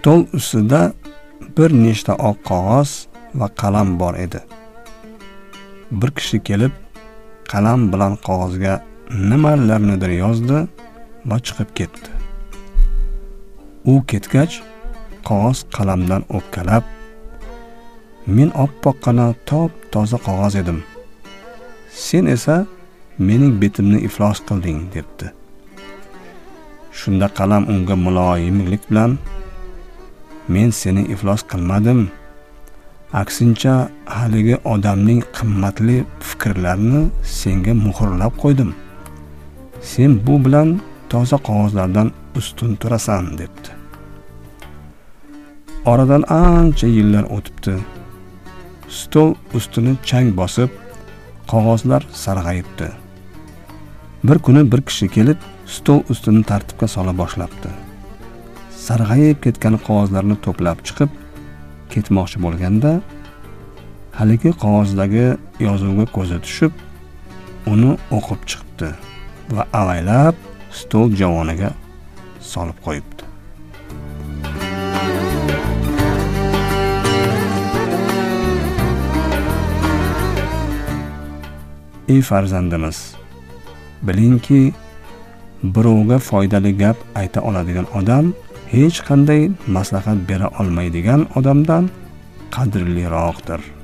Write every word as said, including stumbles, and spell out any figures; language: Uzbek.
Stol ustida bir nechta oq qog'oz va qalam bor edi. Bir kishi kelib, qalam bilan qog'ozga nimalarnidir yozdi va chiqib ketdi. U ketgach, qog'oz qalamdan o'pkalab, "Men oppoqqina top-toza qog'oz edim. Sen esa mening betimni iflos qilding", debdi. Shunda qalam unga muloyimlik bilan, "Men seni iflos qilmadim. Aksincha, haligi odamning qimmatli fikrlarini senga muhrlab qo'ydim. Sen bu bilan toza qog'ozlardan ustun turasan", debdi. Oradan ancha yillar o'tibdi. Stol ustini chang bosib, qog'ozlar sarg'ayibdi. Bir kuni bir kishi kelib, stol ustini tartibga sola boshlabdi. Sarg'ayib ketgan qog'ozlarni to'plab chiqib, ketmoqchi bo'lganda, haligi qog'ozdagi yozuvga ko'zi tushib, uni o'qib chiqibdi va avaylab stol javoniga solib qo'yibdi. Ey farzandimiz, bilingki, birovga foydali gap ayta oladigan odam hech qanday maslahat bera olmaydigan odamdan qadrliroqdir.